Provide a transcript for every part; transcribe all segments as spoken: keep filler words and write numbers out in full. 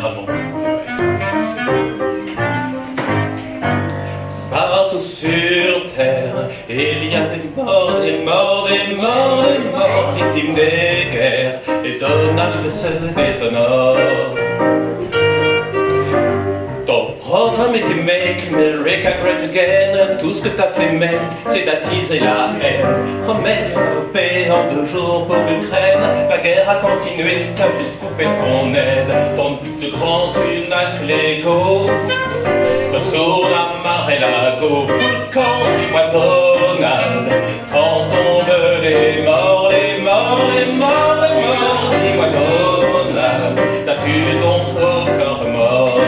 avant. Partout sur terre, il y a des morts, des morts, des morts, des morts, victimes des guerres, et Donald se déshonore. Ton programme était Make America Great Again. Tout ce que t'as fait, mec, c'est d'attiser la haine. Promesse de paix en deux jours pour l'Ukraine. La guerre a continué, t'as juste coupé ton aide. Ton but de grand tunac Lego. Retourne à Mar-et-Lago, fous le camp, dis-moi Donald. Quand tombent les morts, les morts, les morts, les morts, dis-moi Donald. T'as-tu donc aucun remords?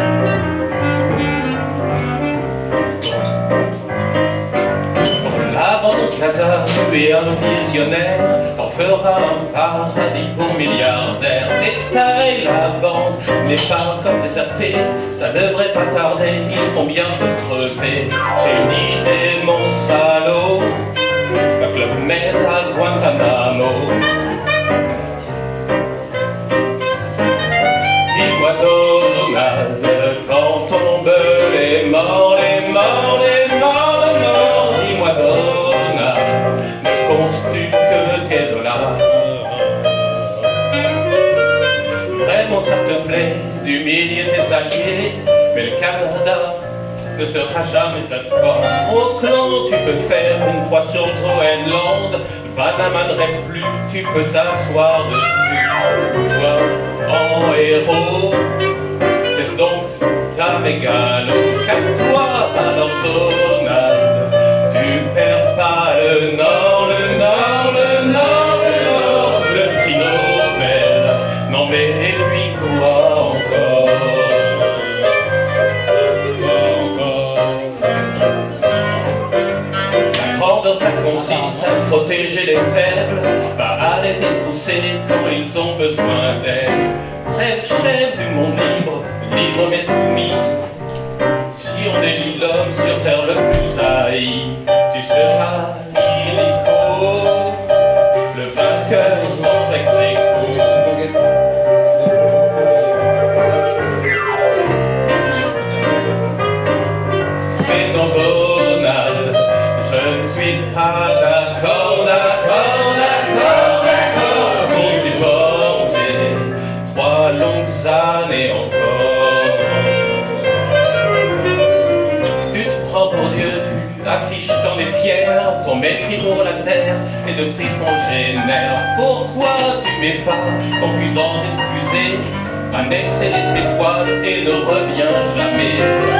Gaza, tu es un visionnaire, t'en feras un paradis pour milliardaires. Détaille la bande, les femmes comme désertées, ça devrait pas tarder, ils seront bientôt crevés. J'ai une idée, mon salaud, un club med à Guantanamo. Dis-moi Donald, quand tombent les morts, les morts, les morts, les morts, dis-moi Donald. Comptes-tu que tes dollars? Vraiment ça te plaît d'humilier tes alliés, mais le Canada ne sera jamais à toi. Au clan, tu peux faire une croix sur le Groenland. Le Panama ne rêve plus, tu peux t'asseoir dessus. Toi, en héros, cesse donc ta mégalo. Casse-toi alors Donald, tu perds pas le nord, le nord, le nord, le nord, le prix Nobel. Non mais et puis quoi encore? La grandeur ça consiste à protéger les faibles, pas à les détrousser quand ils ont besoin d'aide. Bref, chef du monde libre, libre mais soumis. Si on élit l'homme sur terre le plus haï, tu seras illico, le vainqueur sans ex-aequo. Mais non Donald, je ne suis pas d'accord, d'accord, d'accord, d'accord pour supporter trois longues années encore. Pour Dieu, tu affiches t'en es fier, ton mépris pour la terre et de tes congénères. Pourquoi tu mets pas ton cul dans une fusée, annexer les étoiles et ne reviens jamais?